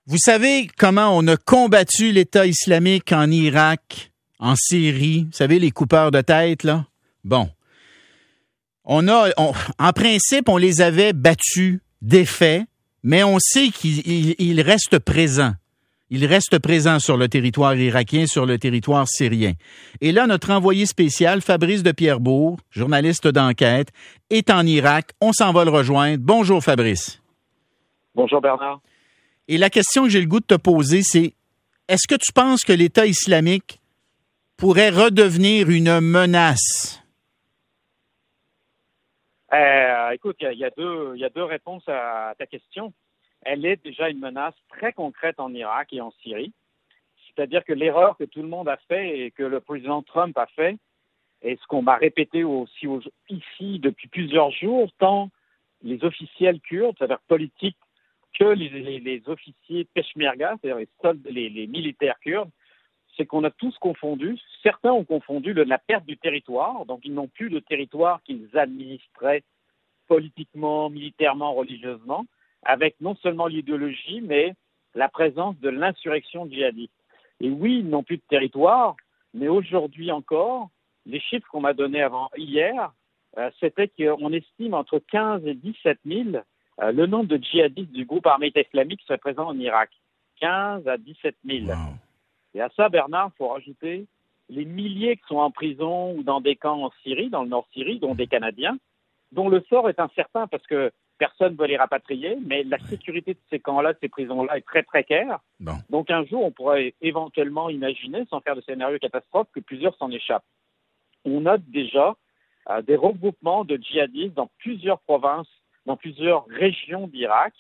Vous savez comment on a combattu l'État islamique en Irak, en Syrie? Vous savez, les coupeurs de tête, là? Bon. En principe, on les avait battus, défaits, mais on sait qu'ils restent présents. Ils restent présents sur le territoire irakien, sur le territoire syrien. Et là, notre envoyé spécial, Fabrice de Pierrebourg, journaliste d'enquête, est en Irak. On s'en va le rejoindre. Bonjour, Fabrice. Bonjour, Bernard. Et la question que j'ai le goût de te poser, c'est est-ce que tu penses que l'État islamique pourrait redevenir une menace? Écoute, il y a deux réponses à ta question. Elle est déjà une menace très concrète en Irak et en Syrie. C'est-à-dire que l'erreur que tout le monde a fait et que le président Trump a fait, et ce qu'on m'a répété aussi ici depuis plusieurs jours, tant les officiels kurdes, c'est-à-dire politiques, que les officiers peshmerga, c'est-à-dire les militaires kurdes, c'est qu'on a tous confondu, certains ont confondu la perte du territoire, donc ils n'ont plus de territoire qu'ils administraient politiquement, militairement, religieusement, avec non seulement l'idéologie, mais la présence de l'insurrection djihadiste. Et oui, ils n'ont plus de territoire, mais aujourd'hui encore, les chiffres qu'on m'a donnés hier, c'était qu'on estime entre 15 et 17 000 le nombre de djihadistes du groupe armé État islamique qui seraient présents en Irak. 15 à 17 000. Wow. Et à ça, Bernard, il faut rajouter les milliers qui sont en prison ou dans des camps en Syrie, dans le nord Syrie, dont des Canadiens, dont le sort est incertain parce que personne ne veut les rapatrier, mais la sécurité de ces camps-là, de ces prisons-là est très précaire. Bon. Donc un jour, on pourrait éventuellement imaginer, sans faire de scénario catastrophe, que plusieurs s'en échappent. On note déjà des regroupements de djihadistes dans plusieurs provinces, dans plusieurs régions d'Irak,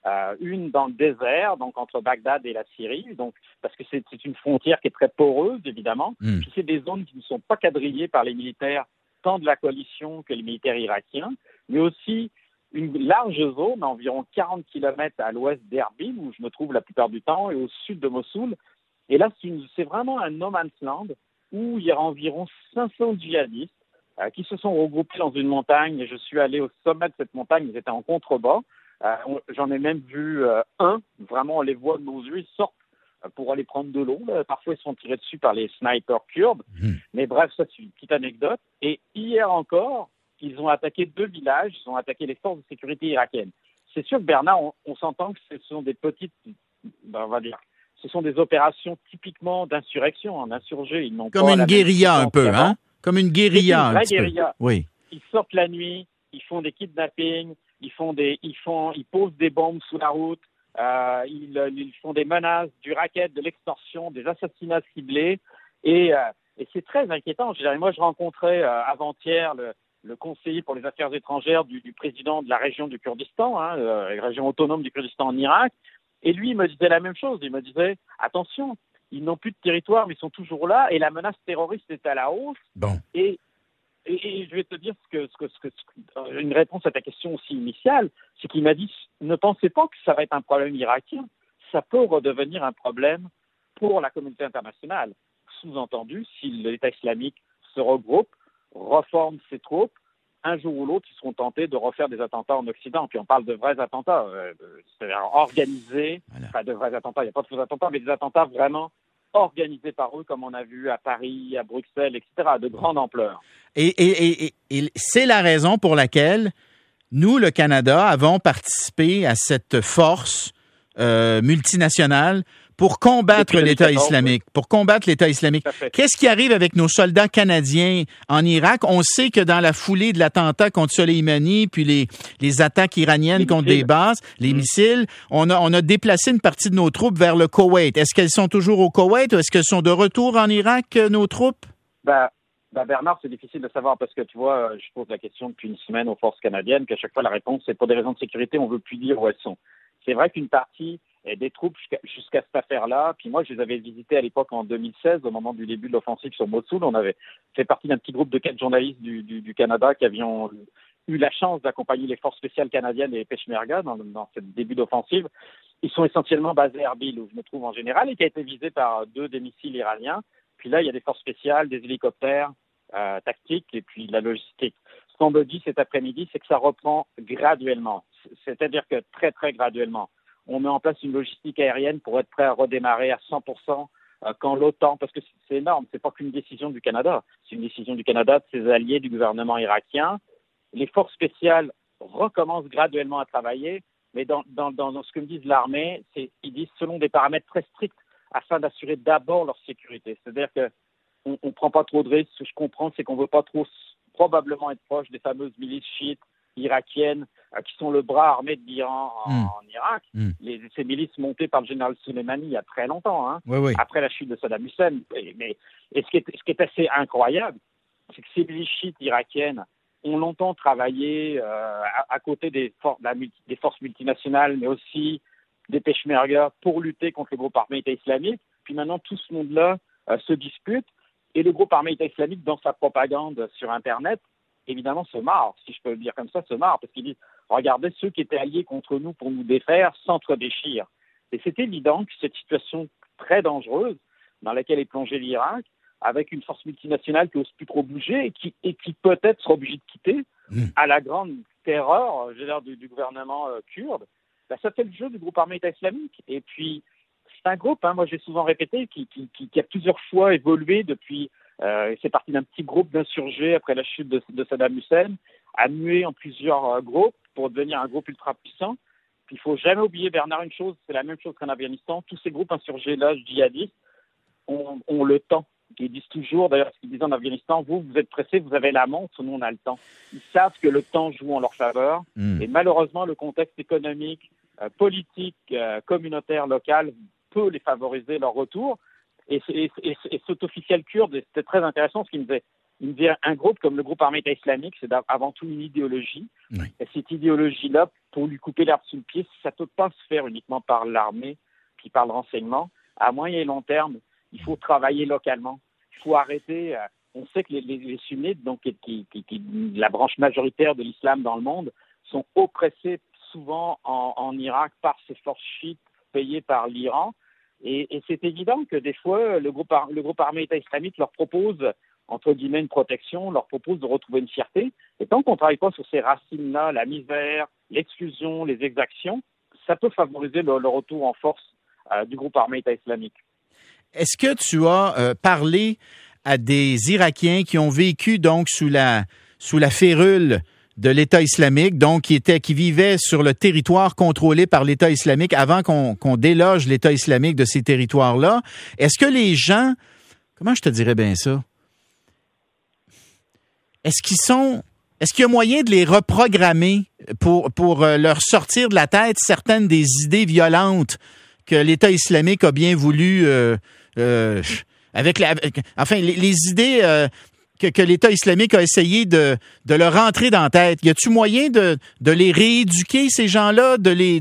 une dans le désert, donc entre Bagdad et la Syrie, donc parce que c'est une frontière qui est très poreuse, évidemment. Puis c'est des zones qui ne sont pas quadrillées par les militaires, tant de la coalition que les militaires irakiens, mais aussi une large zone, environ 40 km à l'ouest d'Erbil, où je me trouve la plupart du temps, et au sud de Mossoul. Et là, c'est vraiment un no man's land où il y a environ 500 djihadistes qui se sont regroupés dans une montagne. Et je suis allé au sommet de cette montagne, ils étaient en contrebas. J'en ai même vu un, vraiment on les voit de nos yeux, ils sortent pour aller prendre de l'eau. Parfois, ils sont tirés dessus par les snipers kurdes. Mais bref, ça, c'est une petite anecdote. Et hier encore, ils ont attaqué 2 villages, ils ont attaqué les forces de sécurité irakiennes. C'est sûr que, Bernard, on s'entend que ce sont des petites, on va dire, ce sont des opérations typiquement d'insurrection, en insurgés. Ils n'ont comme pas une guérilla un peu, hein? Comme une guérilla un petit peu. Oui. Ils sortent la nuit, ils font des kidnappings, ils posent des bombes sous la route, ils font des menaces, du racket, de l'extorsion, des assassinats ciblés, et c'est très inquiétant. Moi, je rencontrais avant-hier le conseiller pour les affaires étrangères du président de la région du Kurdistan, la région autonome du Kurdistan en Irak, et lui, il me disait la même chose. Il me disait, attention, ils n'ont plus de territoire, mais ils sont toujours là, et la menace terroriste est à la hausse. Bon. Et je vais te dire une réponse à ta question aussi initiale, c'est qu'il m'a dit, ne pensez pas que ça va être un problème irakien, ça peut redevenir un problème pour la communauté internationale. Sous-entendu, si l'État islamique se regroupe, reforme ses troupes, un jour ou l'autre, ils seront tentés de refaire des attentats en Occident. Puis on parle de vrais attentats, c'est-à-dire organisés, voilà. Enfin de vrais attentats, il n'y a pas de faux attentats, mais des attentats vraiment organisés par eux, comme on a vu à Paris, à Bruxelles, etc., de grande ampleur. Et c'est la raison pour laquelle nous, le Canada, avons participé à cette force multinationale pour combattre l'État islamique. Pour combattre l'État islamique. Qu'est-ce qui arrive avec nos soldats canadiens en Irak? On sait que dans la foulée de l'attentat contre Soleimani, puis les attaques iraniennes contre des bases, les missiles, on a déplacé une partie de nos troupes vers le Koweït. Est-ce qu'elles sont toujours au Koweït ou est-ce qu'elles sont de retour en Irak, nos troupes? Bernard, c'est difficile de savoir parce que, tu vois, je pose la question depuis une semaine aux forces canadiennes, qu'à chaque fois la réponse, c'est pour des raisons de sécurité, on ne veut plus dire où elles sont. C'est vrai qu'une partie des troupes jusqu'à cette affaire-là, puis moi, je les avais visitées à l'époque en 2016, au moment du début de l'offensive sur Mossoul. On avait fait partie d'un petit groupe de 4 journalistes du Canada qui avions eu la chance d'accompagner les forces spéciales canadiennes et les Peshmerga dans ce début d'offensive. Ils sont essentiellement basés à Erbil, où je me trouve en général, et qui a été visé par 2 des missiles iraniens. Puis là, il y a des forces spéciales, des hélicoptères tactiques et puis de la logistique. Ce qu'on me dit cet après-midi, c'est que ça reprend graduellement. C'est-à-dire que très, très graduellement. on met en place une logistique aérienne pour être prêt à redémarrer à 100% quand l'OTAN, parce que c'est énorme, c'est pas qu'une décision du Canada, c'est une décision du Canada, de ses alliés, du gouvernement irakien. Les forces spéciales recommencent graduellement à travailler, mais dans ce que me disent l'armée, ils disent selon des paramètres très stricts afin d'assurer d'abord leur sécurité. C'est-à-dire qu'on ne prend pas trop de risques. Ce que je comprends, c'est qu'on ne veut pas trop probablement être proche des fameuses milices chiites irakiennes qui sont le bras armé de l'Iran en Irak. Ces milices montées par le général Soleimani il y a très longtemps, après la chute de Saddam Hussein. Mais ce qui est assez incroyable, c'est que ces milices chiites irakiennes ont longtemps travaillé à côté des forces multinationales, mais aussi des Peshmerga pour lutter contre le groupe armé État islamique. Puis maintenant, tout ce monde-là se dispute. Et le groupe armé État islamique, dans sa propagande sur Internet, évidemment, se marre, si je peux le dire comme ça, se marre, parce qu'il dit « Regardez, ceux qui étaient alliés contre nous pour nous défaire s'entre-déchirent ». Et c'est évident que cette situation très dangereuse dans laquelle est plongé l'Irak, avec une force multinationale qui n'ose plus trop bouger et qui peut-être sera obligée de quitter, à la grande terreur, du gouvernement kurde, ça fait le jeu du groupe armé État islamique. Et puis, c'est un groupe, moi j'ai souvent répété, qui a plusieurs fois évolué depuis, c'est parti d'un petit groupe d'insurgés après la chute de Saddam Hussein, a mué en plusieurs groupes pour devenir un groupe ultra puissant. Puis il ne faut jamais oublier, Bernard, une chose, c'est la même chose qu'en Afghanistan, tous ces groupes insurgés-là, djihadistes, ont le temps. Ils disent toujours, d'ailleurs, ce qu'ils disent en Afghanistan, vous êtes pressés, vous avez la montre, nous on a le temps. Ils savent que le temps joue en leur faveur. Et malheureusement, le contexte économique, politique, communautaire, local peut les favoriser leur retour. Et cet officiel kurde, c'était très intéressant ce qu'il me disait. Il me disait, un groupe comme le groupe armé État islamique, c'est avant tout une idéologie. Oui. Et cette idéologie-là, pour lui couper l'herbe sous le pied, ça ne peut pas se faire uniquement par l'armée puis par le renseignement. À moyen et long terme, il faut travailler localement. Il faut arrêter. On sait que les sunnites, donc la branche majoritaire de l'islam dans le monde, sont oppressés souvent en Irak par ces forces chiites payées par l'Iran. Et c'est évident que des fois, le groupe armé État islamique leur propose, entre guillemets, une protection, leur propose de retrouver une fierté. Et tant qu'on ne travaille pas sur ces racines-là, la misère, l'exclusion, les exactions, ça peut favoriser le retour en force du groupe armé État islamique. Est-ce que tu as parlé à des Irakiens qui ont vécu donc sous la férule de l'État islamique, donc qui vivaient sur le territoire contrôlé par l'État islamique avant qu'on déloge l'État islamique de ces territoires-là? Est-ce que les gens, comment je te dirais bien ça? Est-ce qu'il y a moyen de les reprogrammer pour leur sortir de la tête certaines des idées violentes que l'État islamique a bien voulu les idées que l'État islamique a essayé de leur rentrer dans la tête. Y a-tu moyen de les rééduquer, ces gens-là, de les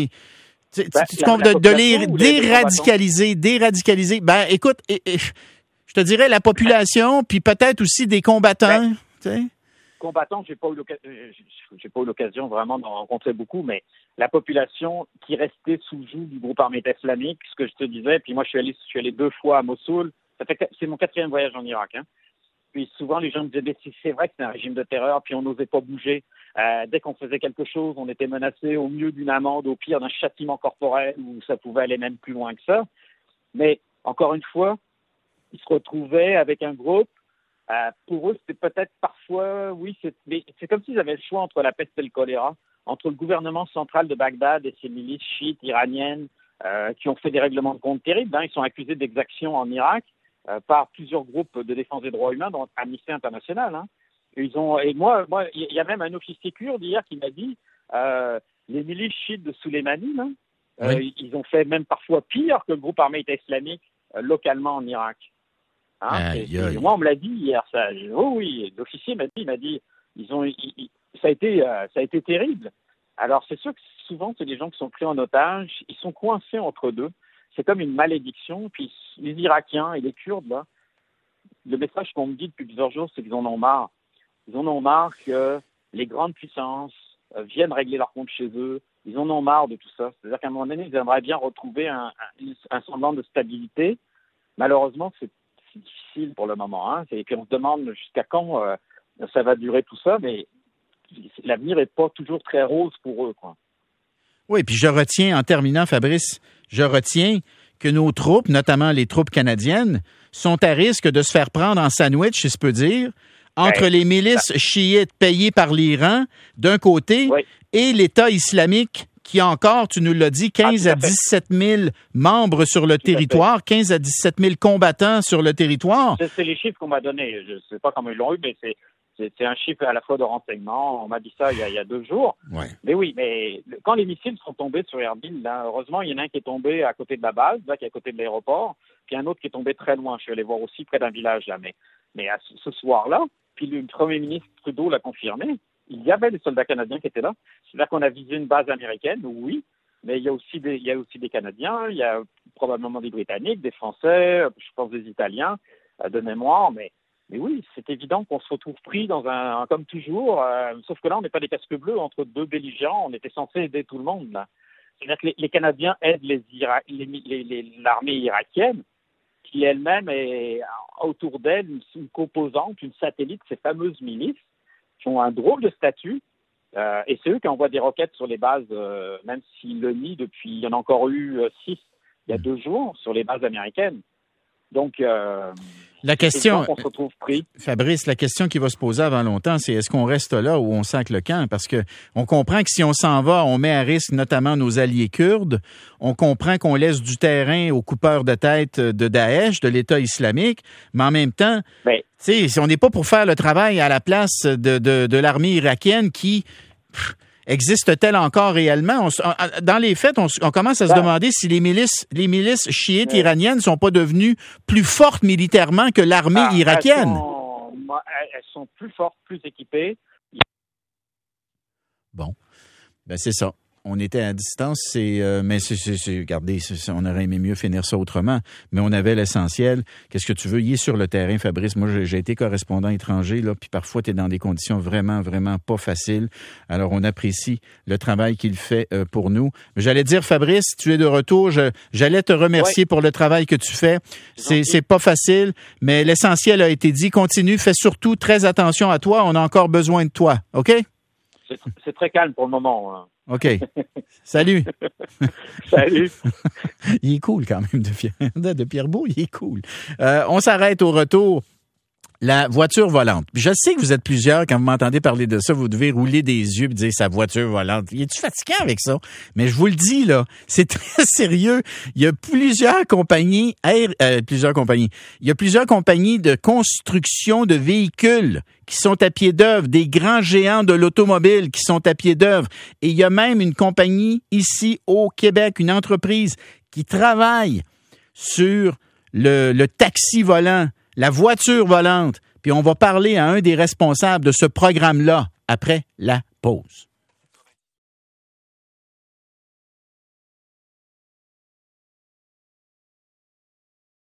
déradicaliser? Ben, écoute, je te dirais la population, puis peut-être aussi des combattants. Combattants, j'ai pas eu l'occasion vraiment d'en rencontrer beaucoup, mais la population qui restait sous le joug du groupe armé État islamique, ce que je te disais, puis moi je suis allé 2 fois à Mossoul, c'est mon 4e voyage en Irak, Puis souvent les gens me disaient, c'est vrai que c'est un régime de terreur, puis on n'osait pas bouger. Dès qu'on faisait quelque chose, on était menacé au mieux d'une amende, au pire d'un châtiment corporel, où ça pouvait aller même plus loin que ça. Mais encore une fois, ils se retrouvaient avec un groupe. Pour eux, c'était peut-être parfois, c'est comme s'ils avaient le choix entre la peste et le choléra, entre le gouvernement central de Bagdad et ses milices chiites iraniennes qui ont fait des règlements de compte terribles. Ils sont accusés d'exactions en Irak par plusieurs groupes de défense des droits humains, dont Amnesty International. Il y a même un officier kurde hier qui m'a dit les milices chiites de Soleimani, ils ont fait même parfois pire que le groupe armé État islamique localement en Irak. Moi, on me l'a dit hier. L'officier m'a dit, ça a été terrible. Alors, c'est sûr que souvent, c'est des gens qui sont pris en otage, ils sont coincés entre deux. C'est comme une malédiction. Puis les Irakiens et les Kurdes, là, le message qu'on me dit depuis plusieurs jours, c'est qu'ils en ont marre. Ils en ont marre que les grandes puissances viennent régler leurs comptes chez eux. Ils en ont marre de tout ça. C'est-à-dire qu'à un moment donné, ils aimeraient bien retrouver un semblant de stabilité. Malheureusement, c'est difficile pour le moment. Et puis on se demande jusqu'à quand ça va durer tout ça, mais l'avenir n'est pas toujours très rose pour eux, quoi. Oui, puis je retiens, en terminant, Fabrice, que nos troupes, notamment les troupes canadiennes, sont à risque de se faire prendre en sandwich, si je peux dire, entre les milices chiites payées par l'Iran, d'un côté, et l'État islamique qui a encore, tu nous l'as dit, 15 à 17 000 membres sur le territoire, 15 à 17 000 combattants sur le territoire. C'est les chiffres qu'on m'a donnés. Je ne sais pas comment ils l'ont eu, mais c'est un chiffre à la fois de renseignement. On m'a dit ça il y a 2 jours. Ouais. Mais oui, mais quand les missiles sont tombés sur Erbil, là, heureusement, il y en a un qui est tombé à côté de la base, là, qui est à côté de l'aéroport, puis un autre qui est tombé très loin. Je suis allé voir aussi près d'un village là. Mais à ce soir-là, puis le Premier ministre Trudeau l'a confirmé, il y avait des soldats canadiens qui étaient là. C'est-à-dire qu'on a visé une base américaine, oui, mais il y a aussi des Canadiens, il y a probablement des Britanniques, des Français, je pense des Italiens, de mémoire, mais oui, c'est évident qu'on se retrouve pris dans un comme toujours, sauf que là, on n'est pas des casques bleus entre 2 belligérants, on était censé aider tout le monde, là. C'est-à-dire que les Canadiens aident l'armée irakienne, qui elle-même est autour d'elle une composante, une satellite, ces fameuses milices, qui ont un drôle de statut, et c'est eux qui envoient des roquettes sur les bases, même s'ils le nient depuis, il y en a encore eu 6 il y a 2 jours, sur les bases américaines. Donc, la question, on se retrouve pris. Fabrice, la question qui va se poser avant longtemps, c'est est-ce qu'on reste là ou on sac le camp? Parce que on comprend que si on s'en va, on met à risque notamment nos alliés kurdes. On comprend qu'on laisse du terrain aux coupeurs de tête de Daesh, de l'État islamique. Mais en même temps, si on n'est pas pour faire le travail à la place de l'armée irakienne qui... existe-t-elle encore réellement? Dans les faits, on commence à se demander si les milices chiites iraniennes ne sont pas devenues plus fortes militairement que l'armée irakienne. Elles sont plus fortes, plus équipées. Bon, c'est ça. On était à distance, mais regardez, on aurait aimé mieux finir ça autrement, mais on avait l'essentiel. Qu'est-ce que tu veux? Il est sur le terrain, Fabrice. Moi, j'ai été correspondant étranger, là, puis parfois, tu es dans des conditions vraiment, vraiment pas faciles. Alors, on apprécie le travail qu'il fait pour nous. J'allais dire, Fabrice, tu es de retour. J'allais te remercier pour le travail que tu fais. C'est pas facile, mais l'essentiel a été dit. Continue, fais surtout très attention à toi. On a encore besoin de toi, OK? C'est très calme pour le moment, hein. OK. Salut. Salut. Il est cool quand même de Pierrebourg, il est cool. On s'arrête au retour. La voiture volante. Je sais que vous êtes plusieurs, quand vous m'entendez parler de ça, vous devez rouler des yeux et dire sa voiture volante. Es-tu fatiguant avec ça? Mais je vous le dis, là, c'est très sérieux. Il y a plusieurs compagnies de construction de véhicules qui sont à pied d'œuvre, des grands géants de l'automobile qui sont à pied d'œuvre. Et il y a même une compagnie ici au Québec, une entreprise qui travaille sur le taxi volant, la voiture volante. Puis on va parler à un des responsables de ce programme-là après la pause.